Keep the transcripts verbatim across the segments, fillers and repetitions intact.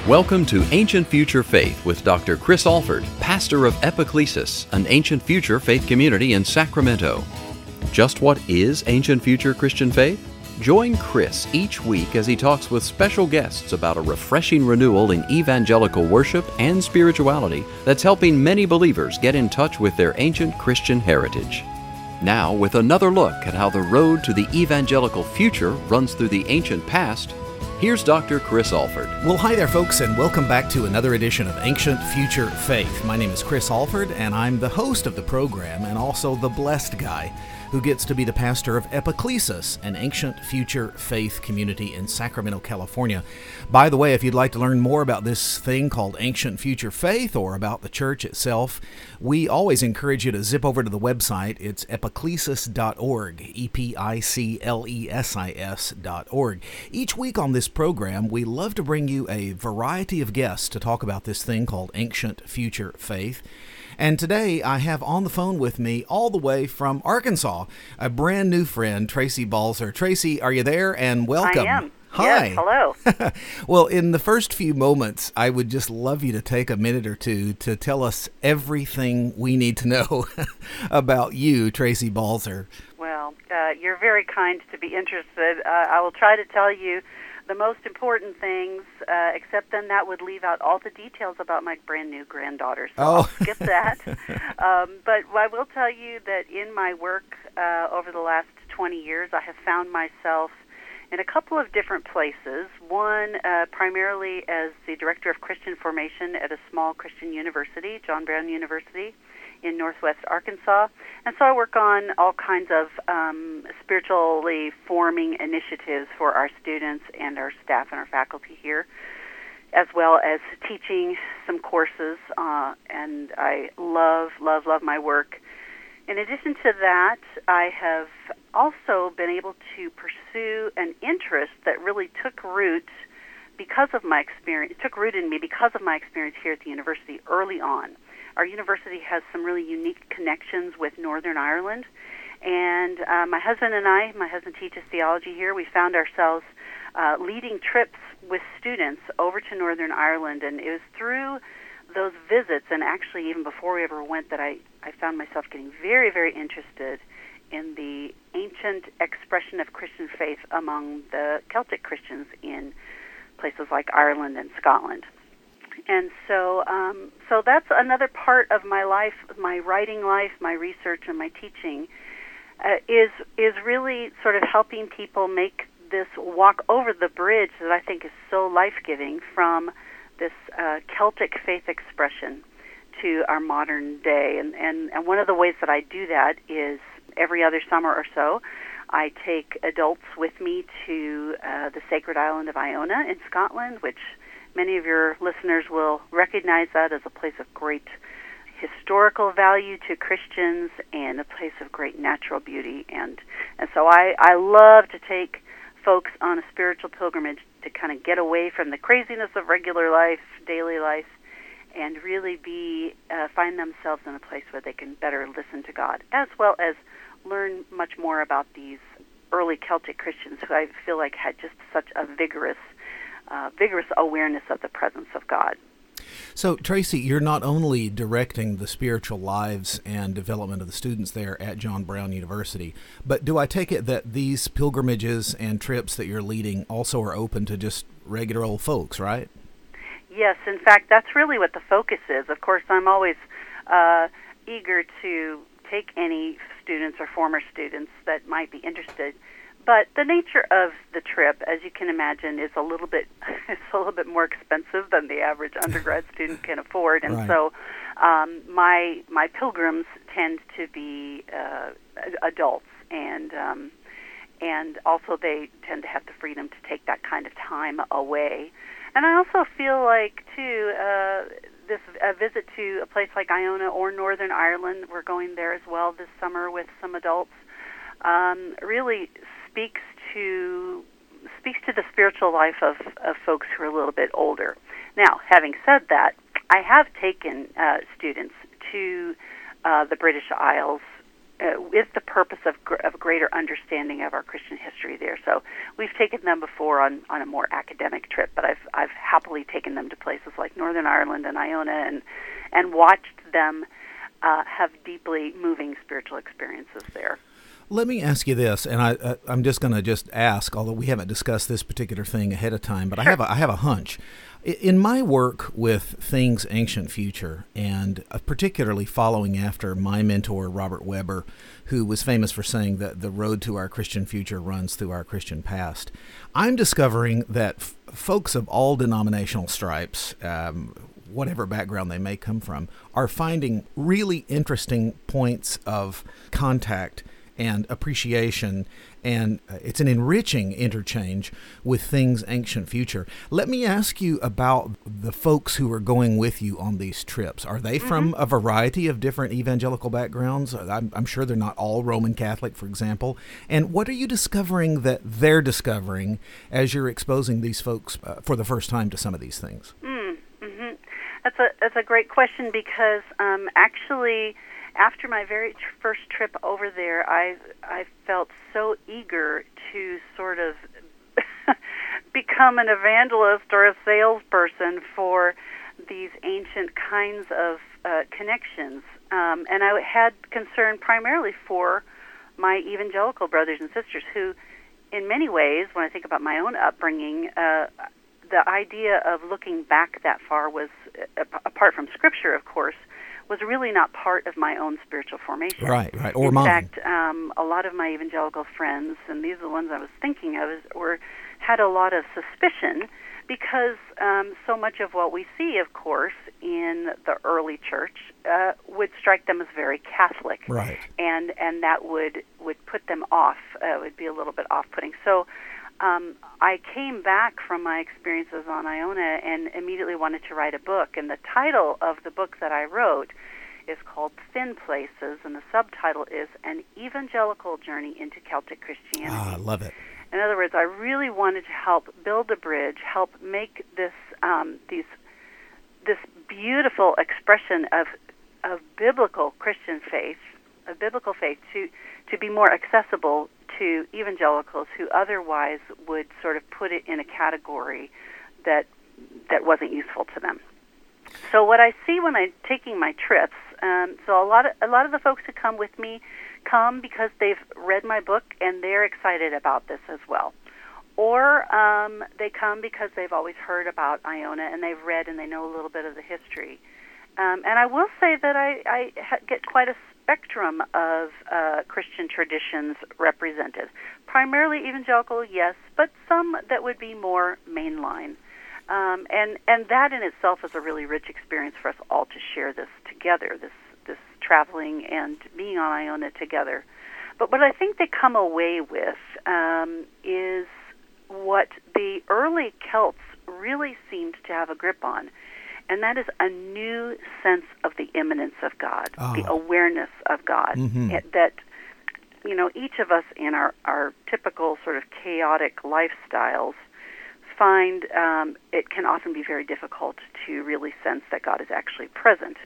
Welcome to Ancient Future Faith with Doctor Chris Alford, pastor of Epiclesis, an ancient future faith community in Sacramento. Just what is ancient future Christian faith? Join Chris each week as he talks with special guests about a refreshing renewal in evangelical worship and spirituality that's helping many believers get in touch with their ancient Christian heritage. Now, with another look at how the road to the evangelical future runs through the ancient past, here's Doctor Chris Alford. Well, hi there, folks, and welcome back to another edition of Ancient Future Faith. My name is Chris Alford, and I'm the host of the program and also the blessed guy who gets to be the pastor of Epiclesis, an ancient future faith community in Sacramento, California. By the way, if you'd like to learn more about this thing called ancient future faith or about the church itself, we always encourage you to zip over to the website. It's epiclesis dot org, E P I C L E S I S dot org. Each week on this program, we love to bring you a variety of guests to talk about this thing called ancient future faith. And today I have on the phone with me all the way from Arkansas, a brand new friend, Tracy Balzer. Tracy, are you there? And welcome. I am. Hi. Yes, hello. Well, in the first few moments, I would just love you to take a minute or two to tell us everything we need to know about you, Tracy Balzer. Well, uh, you're very kind to be interested. Uh, I will try to tell you the most important things, uh, except then that would leave out all the details about my brand new granddaughter. So oh. I'll skip that. um, but I will tell you that in my work uh, over the last twenty years, I have found myself in a couple of different places. One, uh, primarily as the director of Christian formation at a small Christian university, John Brown University, in Northwest Arkansas. And so I work on all kinds of um, spiritually forming initiatives for our students and our staff and our faculty here, as well as teaching some courses. Uh, and I love, love, love my work. In addition to that, I have also been able to pursue an interest that really took root because of my experience, took root in me because of my experience here at the university early on. Our university has some really unique connections with Northern Ireland, and uh, my husband and I, my husband teaches theology here, we found ourselves uh, leading trips with students over to Northern Ireland, and it was through those visits, and actually even before we ever went, that I, I found myself getting very, very interested in the ancient expression of Christian faith among the Celtic Christians in places like Ireland and Scotland. And so um, so that's another part of my life, my writing life, my research, and my teaching, uh, is is really sort of helping people make this walk over the bridge that I think is so life-giving from this uh, Celtic faith expression to our modern day. And, and, and one of the ways that I do that is every other summer or so, I take adults with me to uh, the sacred island of Iona in Scotland, which many of your listeners will recognize that as a place of great historical value to Christians and a place of great natural beauty. And, and so I, I love to take folks on a spiritual pilgrimage to kind of get away from the craziness of regular life, daily life, and really be uh, find themselves in a place where they can better listen to God, as well as learn much more about these early Celtic Christians who I feel like had just such a vigorous Uh, vigorous awareness of the presence of God. So, Tracy, you're not only directing the spiritual lives and development of the students there at John Brown University, but do I take it that these pilgrimages and trips that you're leading also are open to just regular old folks, right? Yes, in fact, that's really what the focus is. Of course, I'm always uh, eager to take any students or former students that might be interested. But the nature of the trip, as you can imagine, is a little bit it's a little bit more expensive than the average undergrad student can afford, and right. so um, my my pilgrims tend to be uh, adults, and um, and also they tend to have the freedom to take that kind of time away. And I also feel like too uh, this a visit to a place like Iona or Northern Ireland, we're going there as well this summer with some adults, um, really speaks to speaks to the spiritual life of, of folks who are a little bit older. Now, having said that, I have taken uh, students to uh, the British Isles uh, with the purpose of, gr- of greater understanding of our Christian history there. So we've taken them before on, on a more academic trip, but I've I've happily taken them to places like Northern Ireland and Iona and and watched them uh, have deeply moving spiritual experiences there. Let me ask you this, and I, uh, I'm just going to just ask, although we haven't discussed this particular thing ahead of time, but sure. I have a, I have a hunch. In my work with Things Ancient Future, and particularly following after my mentor, Robert Webber, who was famous for saying that the road to our Christian future runs through our Christian past, I'm discovering that f- folks of all denominational stripes, um, whatever background they may come from, are finding really interesting points of contact and appreciation, and uh, it's an enriching interchange with Things Ancient Future. Let me ask you about the folks who are going with you on these trips. Are they mm-hmm. from a variety of different evangelical backgrounds? I'm, I'm sure they're not all Roman Catholic, for example. And what are you discovering that they're discovering as you're exposing these folks uh, for the first time to some of these things? Mm, mm-hmm. That's a that's a great question, because um, actually, after my very tr- first trip over there, I I felt so eager to sort of become an evangelist or a salesperson for these ancient kinds of uh, connections. Um, and I had concern primarily for my evangelical brothers and sisters who, in many ways, when I think about my own upbringing, uh, the idea of looking back that far was, uh, apart from Scripture, of course, was really not part of my own spiritual formation. Right, right, or In mine. fact, um, a lot of my evangelical friends, and these are the ones I was thinking of, is, were had a lot of suspicion, because um, so much of what we see, of course, in the early church uh, would strike them as very Catholic, right, and and that would would put them off. Uh, would be a little bit off-putting. So. Um, I came back from my experiences on Iona and immediately wanted to write a book. And the title of the book that I wrote is called Thin Places, and the subtitle is An Evangelical Journey into Celtic Christianity. Ah, I love it. In other words, I really wanted to help build a bridge, help make this um, these this beautiful expression of of biblical Christian faith, of biblical faith, to to be more accessible to evangelicals who otherwise would sort of put it in a category that that wasn't useful to them. So what I see when I'm taking my trips, um, so a lot of a lot of the folks who come with me come because they've read my book and they're excited about this as well, or um, they come because they've always heard about Iona and they've read and they know a little bit of the history. Um, and I will say that I, I ha- get quite a spectrum of uh, Christian traditions represented. Primarily evangelical, yes, but some that would be more mainline. Um, and, and that in itself is a really rich experience for us all to share this together, this, this traveling and being on Iona together. But what I think they come away with um, is what the early Celts really seemed to have a grip on, and that is a new sense of the immanence of God, oh. the awareness of God. Mm-hmm. It, that, you know, each of us in our, our typical sort of chaotic lifestyles find um, it can often be very difficult to really sense that God is actually present.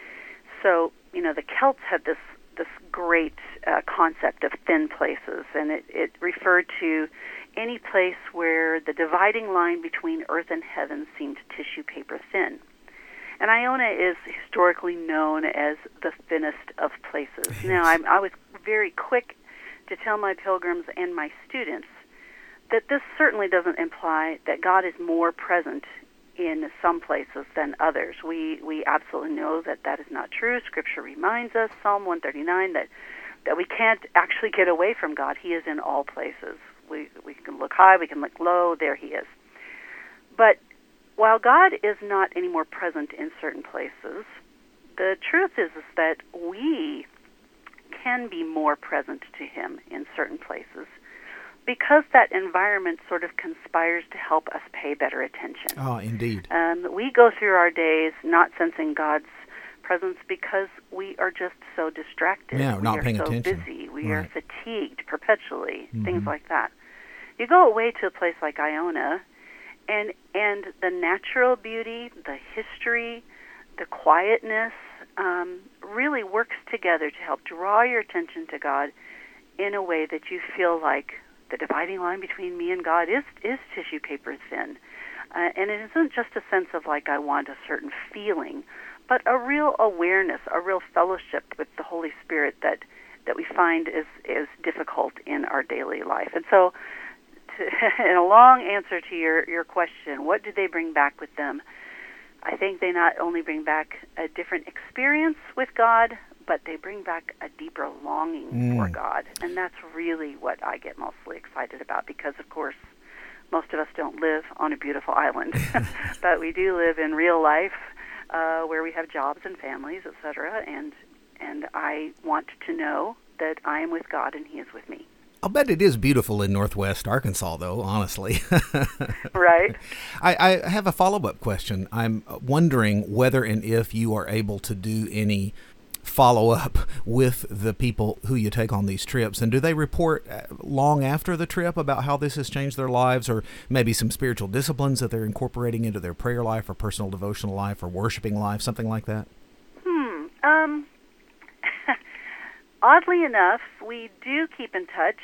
So, you know, the Celts had this this great uh, concept of thin places, and it, it referred to any place where the dividing line between earth and heaven seemed tissue paper thin. And Iona is historically known as the thinnest of places. Yes. Now, I'm, I was very quick to tell my pilgrims and my students that this certainly doesn't imply that God is more present in some places than others. We we absolutely know that that is not true. Scripture reminds us, Psalm one thirty-nine, that, that we can't actually get away from God. He is in all places. We we can look high, we can look low, there he is. But while God is not any more present in certain places, the truth is, is that we can be more present to him in certain places because that environment sort of conspires to help us pay better attention. Oh, indeed. Um, we go through our days not sensing God's presence because we are just so distracted. Yeah, we're not we are paying so attention. busy. We right. are fatigued perpetually, mm-hmm. things like that. You go away to a place like Iona, and and the natural beauty, the history, the quietness, um, really works together to help draw your attention to God in a way that you feel like the dividing line between me and God is is tissue paper thin. Uh, and it isn't just a sense of like I want a certain feeling, but a real awareness, a real fellowship with the Holy Spirit that, that we find is, is difficult in our daily life. And so, to, in a long answer to your, your question, what do they bring back with them? I think they not only bring back a different experience with God, but they bring back a deeper longing mm. for God. And that's really what I get mostly excited about because, of course, most of us don't live on a beautiful island, but we do live in real life uh, where we have jobs and families, et cetera, and, and I want to know that I am with God and He is with me. I'll bet it is beautiful in Northwest Arkansas, though, honestly. Right. I, I have a follow-up question. I'm wondering whether and if you are able to do any follow-up with the people who you take on these trips, and do they report long after the trip about how this has changed their lives, or maybe some spiritual disciplines that they're incorporating into their prayer life or personal devotional life or worshiping life, something like that? Hmm. Um. Oddly enough, we do keep in touch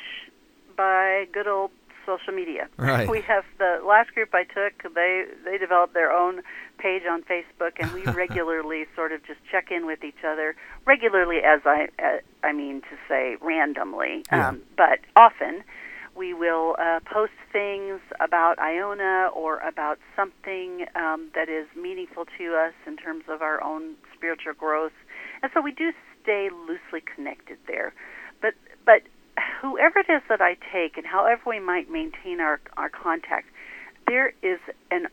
by good old social media. Right. We have the last group I took, they they developed their own page on Facebook, and we regularly sort of just check in with each other, regularly as I uh, I mean to say randomly, yeah. um, but often we will uh, post things about Iona or about something um, that is meaningful to us in terms of our own spiritual growth, and so we do stay loosely connected there. But but whoever it is that I take and however we might maintain our, our contact, there is an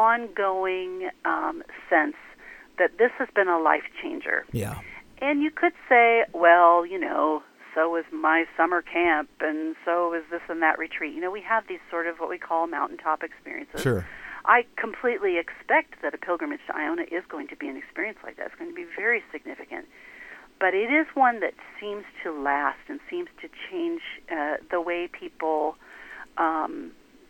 ongoing um, sense that this has been a life changer. Yeah. And you could say, well, you know, so was my summer camp and so was this and that retreat. You know, we have these sort of what we call mountaintop experiences. Sure. I completely expect that a pilgrimage to Iona is going to be an experience like that. It's going to be very significant. But it is one that seems to last and seems to change uh, the way people um,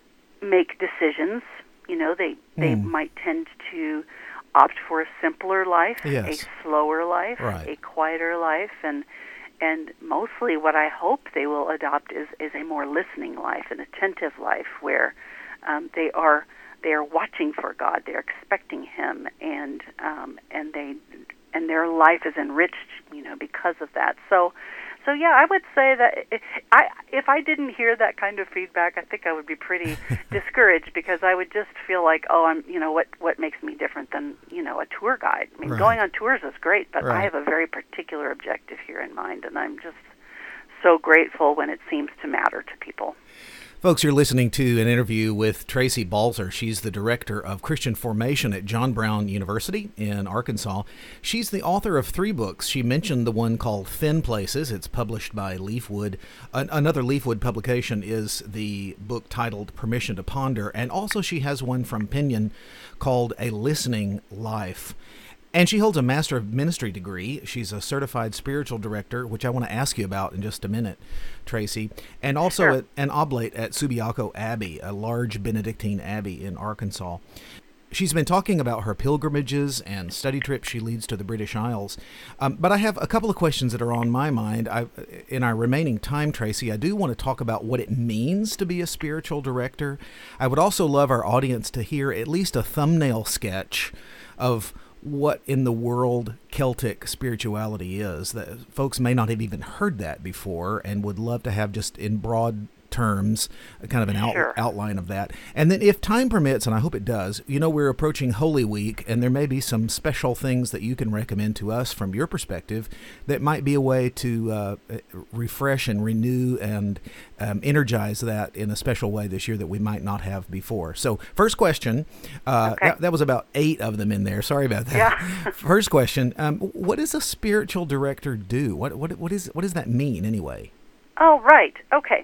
make decisions. You know, they they mm. might tend to opt for a simpler life, yes. a slower life, right. a quieter life, and and mostly what I hope they will adopt is, is a more listening life, an attentive life, where um, they are they are watching for God, they're expecting Him, and um, and they. and their life is enriched, you know, because of that. So, so yeah, I would say that I, if I didn't hear that kind of feedback, I think I would be pretty discouraged because I would just feel like, oh, I'm, you know, what what makes me different than, you know, a tour guide? I mean, right. going on tours is great, but right. I have a very particular objective here in mind, and I'm just so grateful when it seems to matter to people. Folks, you're listening to an interview with Tracy Balzer. She's the director of Christian Formation at John Brown University in Arkansas. She's the author of three books. She mentioned the one called Thin Places. It's published by Leafwood. An- another Leafwood publication is the book titled Permission to Ponder. And also she has one from Pinion called A Listening Life. And she holds a Master of Ministry degree. She's a certified spiritual director, which I want to ask you about in just a minute, Tracy. And also sure. at, an oblate at Subiaco Abbey, a large Benedictine abbey in Arkansas. She's been talking about her pilgrimages and study trips she leads to the British Isles. Um, but I have a couple of questions that are on my mind. I, in our remaining time, Tracy, I do want to talk about what it means to be a spiritual director. I would also love our audience to hear at least a thumbnail sketch of what in the world Celtic spirituality is. That folks may not have even heard that before and would love to have just in broad terms, kind of an out, sure. outline of that. And then if time permits, and I hope it does, you know, we're approaching Holy Week, and there may be some special things that you can recommend to us from your perspective that might be a way to uh, refresh and renew and um, energize that in a special way this year that we might not have before. So first question, uh, okay. that, that was about eight of them in there. Sorry about that. Yeah. First question, um, what does a spiritual director do? What, what, what, is, what does that mean anyway? Oh, right. Okay.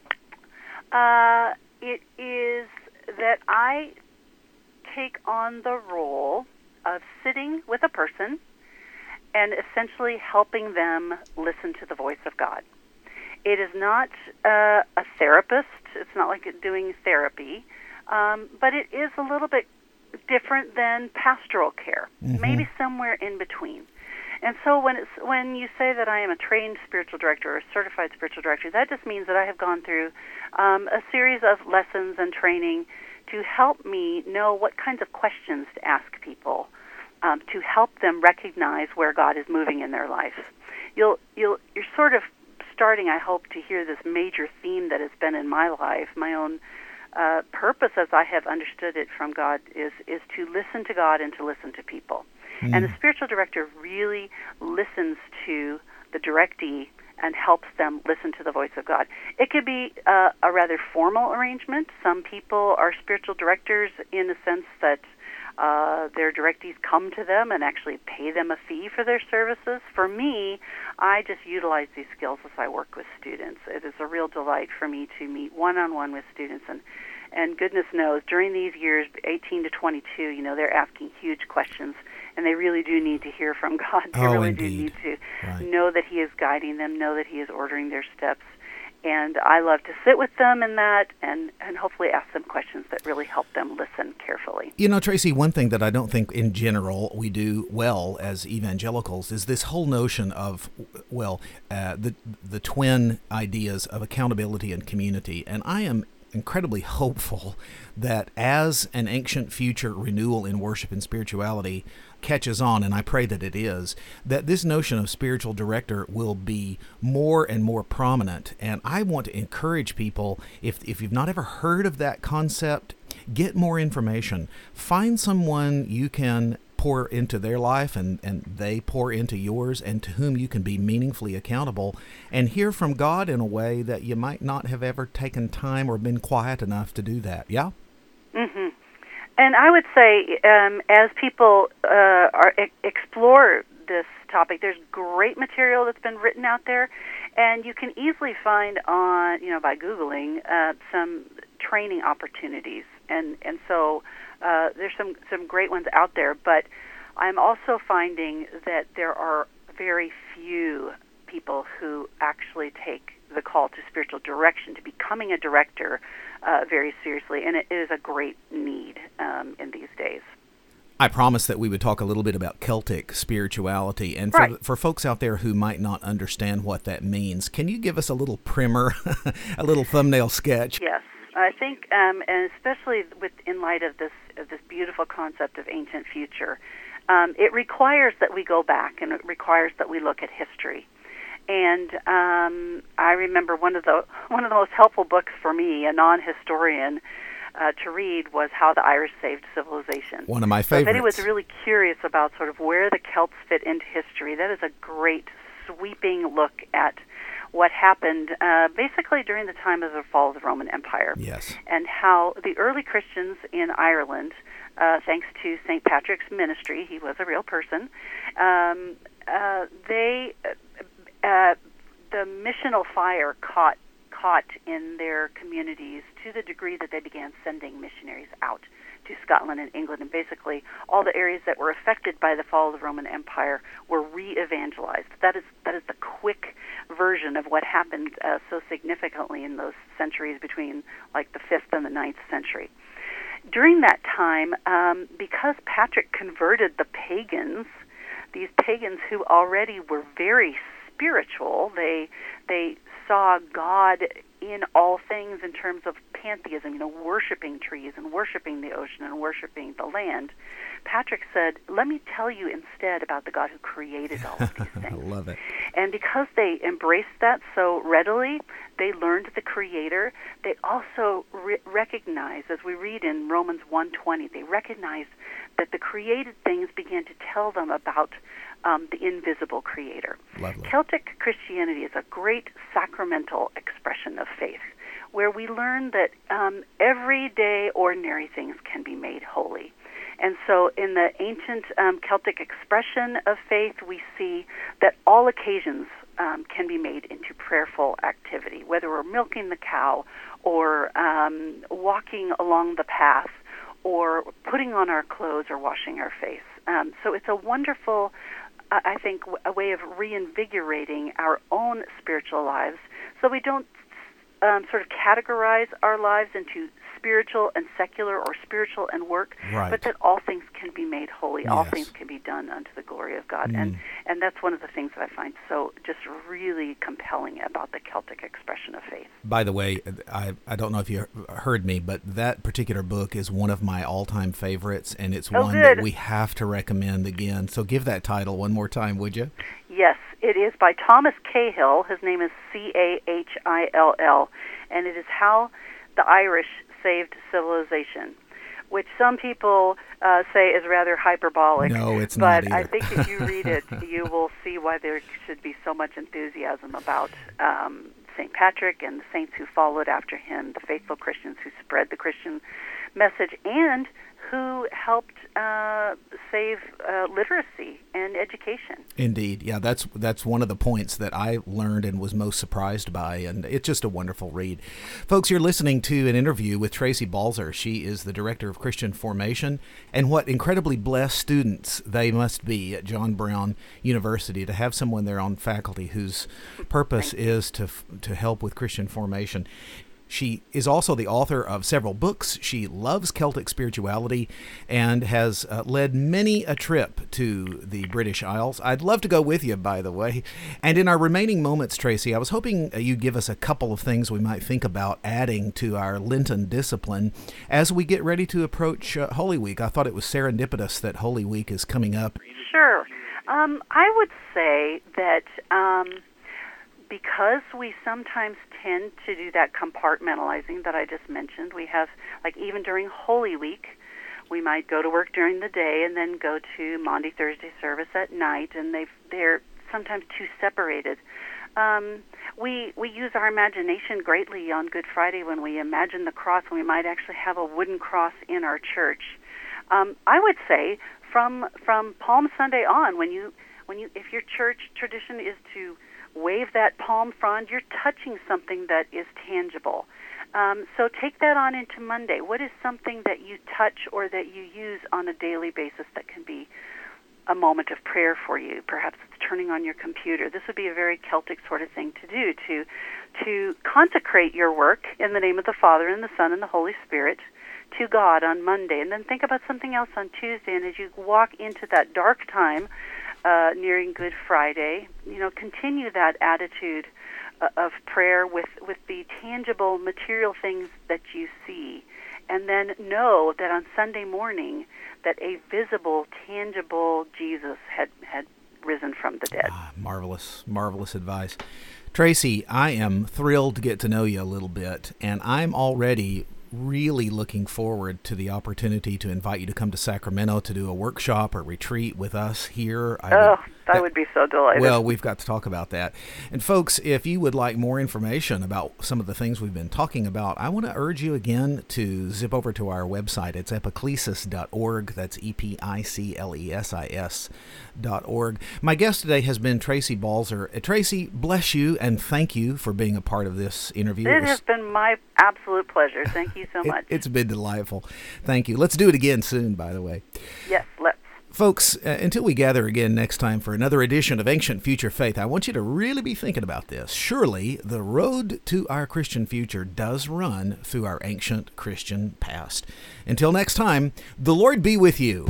Uh, it is that I take on the role of sitting with a person and essentially helping them listen to the voice of God. It is not uh, a therapist. It's not like doing therapy, um, but it is a little bit different than pastoral care, mm-hmm. maybe somewhere in between. And so when it's, when you say that I am a trained spiritual director or a certified spiritual director, that just means that I have gone through um, a series of lessons and training to help me know what kinds of questions to ask people, um, to help them recognize where God is moving in their life. You'll, you'll, you're sort of starting, I hope, to hear this major theme that has been in my life. My own uh, purpose, as I have understood it from God, is is to listen to God and to listen to people. Mm. And the spiritual director really listens to the directee and helps them listen to the voice of God. It could be uh, a rather formal arrangement. Some people are spiritual directors in the sense that Uh, their directees come to them and actually pay them a fee for their services. For me, I just utilize these skills as I work with students. It is a real delight for me to meet one-on-one with students, and and goodness knows, during these years, eighteen to twenty-two, you know, they're asking huge questions, and they really do need to hear from God. They oh, really indeed. do need to right. know that He is guiding them, know that He is ordering their steps. And I love to sit with them in that and, and hopefully ask them questions that really help them listen carefully. You know, Tracy, one thing that I don't think in general we do well as evangelicals is this whole notion of, well, uh, the the twin ideas of accountability and community. And I am incredibly hopeful that as an ancient future renewal in worship and spirituality catches on, and I pray that it is, that this notion of spiritual director will be more and more prominent. And I want to encourage people, if if you've not ever heard of that concept, get more information. Find someone you can pour into their life and, and they pour into yours, and to whom you can be meaningfully accountable and hear from God in a way that you might not have ever taken time or been quiet enough to do that. Yeah? Mm-hmm. And I would say, um, as people uh, are e- explore this topic, there's great material that's been written out there, and you can easily find on, you know, by Googling, uh, some training opportunities. And and so uh, there's some, some great ones out there, but I'm also finding that there are very few people who actually take the call to spiritual direction, to becoming a director, uh, very seriously, and it is a great need um, in these days. I promised that we would talk a little bit about Celtic spirituality, and for, right. for folks out there who might not understand what that means, can you give us a little primer, a little thumbnail sketch? Yes, I think, um, and especially with in light of this of this beautiful concept of ancient future, um, it requires that we go back, and it requires that we look at history. And um, I remember one of the one of the most helpful books for me, a non-historian, uh, to read was How the Irish Saved Civilization. One of my So favorites. if anyone's really curious about sort of where the Celts fit into history, that is a great sweeping look at what happened uh, basically during the time of the fall of the Roman Empire. Yes. And how the early Christians in Ireland, uh, thanks to Saint Patrick's ministry, he was a real person, um, uh, they... Uh, the missional fire caught caught in their communities to the degree that they began sending missionaries out to Scotland and England, and basically all the areas that were affected by the fall of the Roman Empire were re-evangelized. That is that is the quick version of what happened uh, so significantly in those centuries between like the fifth and the ninth century. During that time, um, because Patrick converted the pagans, these pagans who already were very spiritual, they they saw God in all things in terms of pantheism, you know, worshiping trees and worshiping the ocean and worshiping the land. Patrick said, let me tell you instead about the God who created all of these things. I love it. And because they embraced that so readily, they learned the Creator. They also re- recognized, as we read in Romans one twenty, they recognized that the created things began to tell them about um, the invisible Creator. Lovely. Celtic Christianity is a great sacramental expression of faith, where we learn that um, everyday ordinary things can be made holy. And so in the ancient um, Celtic expression of faith, we see that all occasions um, can be made into prayerful activity, whether we're milking the cow or um, walking along the path or putting on our clothes or washing our face. Um, so it's a wonderful, uh, I think, a way of reinvigorating our own spiritual lives, so we don't um, sort of categorize our lives into spiritual and secular or spiritual and work, right. but that all things can be made holy. Yes. All things can be done unto the glory of God. Mm. And and that's one of the things that I find so just really compelling about the Celtic expression of faith. By the way, I, I don't know if you heard me, but that particular book is one of my all-time favorites, and it's oh, one good. that we have to recommend again. So give that title one more time, would you? Yes, it is by Thomas Cahill. His name is C A H I L L, and it is How the Irish Saved Civilization, which some people uh, say is rather hyperbolic. No, it's but not either. I think if you read it, you will see why there should be so much enthusiasm about um, Saint Patrick and the saints who followed after him, the faithful Christians who spread the Christian message, and who helped uh, save uh, literacy and education. Indeed. Yeah, that's that's one of the points that I learned and was most surprised by, and it's just a wonderful read. Folks, you're listening to an interview with Tracy Balzer. She is the Director of Christian Formation, and what incredibly blessed students they must be at John Brown University to have someone there on faculty whose purpose is to to help with Christian formation. She is also the author of several books. She loves Celtic spirituality and has uh, led many a trip to the British Isles. I'd love to go with you, by the way. And in our remaining moments, Tracy, I was hoping uh, you'd give us a couple of things we might think about adding to our Lenten discipline as we get ready to approach uh, Holy Week. I thought it was serendipitous that Holy Week is coming up. Sure. Um, I would say that um, because we sometimes tend to do that compartmentalizing that I just mentioned, we have, like even during Holy Week, we might go to work during the day and then go to Maundy, Thursday service at night, and they've, they're sometimes too separated. Um, we we use our imagination greatly on Good Friday when we imagine the cross, and we might actually have a wooden cross in our church. Um, I would say from from Palm Sunday on, when you when you if your church tradition is to wave that palm frond, you're touching something that is tangible. Um, so take that on into Monday. What is something that you touch or that you use on a daily basis that can be a moment of prayer for you? Perhaps it's turning on your computer. This would be a very Celtic sort of thing to do, to to consecrate your work in the name of the Father and the Son and the Holy Spirit to God on Monday, and then think about something else on Tuesday. And as you walk into that dark time, Uh, nearing Good Friday, you know, continue that attitude uh, of prayer with, with the tangible material things that you see. And then know that on Sunday morning that a visible, tangible Jesus had, had risen from the dead. Ah, marvelous, marvelous advice. Tracy, I am thrilled to get to know you a little bit, and I'm already really looking forward to the opportunity to invite you to come to Sacramento to do a workshop or retreat with us here. I oh, would, that, that would be so delighted. Well, we've got to talk about that. And folks, if you would like more information about some of the things we've been talking about, I want to urge you again to zip over to our website. It's epiclesis dot org. That's E P I C L E S I S dot org. My guest today has been Tracy Balzer. Uh, Tracy, bless you, and thank you for being a part of this interview. It, it was, has been my absolute pleasure. Thank you so much. It, it's been delightful. Thank you. Let's do it again soon, by the way. Yes, let's. Folks, uh, until we gather again next time for another edition of Ancient Future Faith, I want you to really be thinking about this. Surely the road to our Christian future does run through our ancient Christian past. Until next time, the Lord be with you.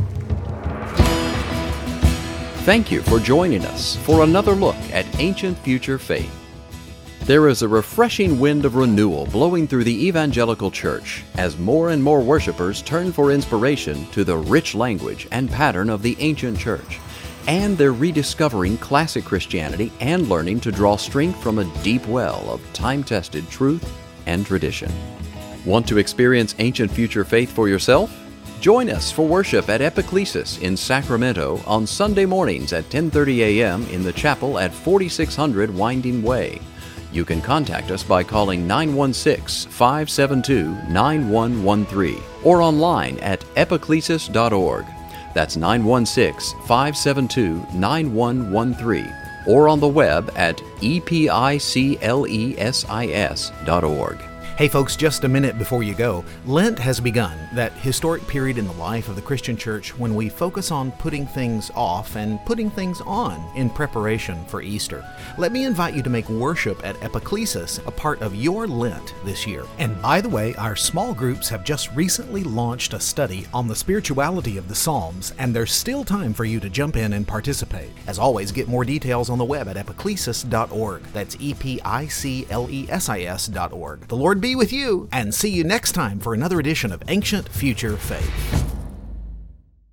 Thank you for joining us for another look at Ancient Future Faith. There is a refreshing wind of renewal blowing through the evangelical church as more and more worshipers turn for inspiration to the rich language and pattern of the ancient church, and they're rediscovering classic Christianity and learning to draw strength from a deep well of time-tested truth and tradition. Want to experience Ancient Future Faith for yourself? Join us for worship at Epiclesis in Sacramento on Sunday mornings at ten thirty a.m. in the chapel at forty-six hundred Winding Way. You can contact us by calling nine one six, five seven two, nine one one three or online at epiclesis dot org. That's nine one six, five seven two, nine one one three or on the web at epiclesis dot org. Hey folks, just a minute before you go. Lent has begun, that historic period in the life of the Christian church when we focus on putting things off and putting things on in preparation for Easter. Let me invite you to make worship at Epiclesis a part of your Lent this year. And by the way, our small groups have just recently launched a study on the spirituality of the Psalms, and there's still time for you to jump in and participate. As always, get more details on the web at epiclesis dot org. That's E P I C L E S I S dot org. The Lord be with you, and see you next time for another edition of Ancient Future Faith.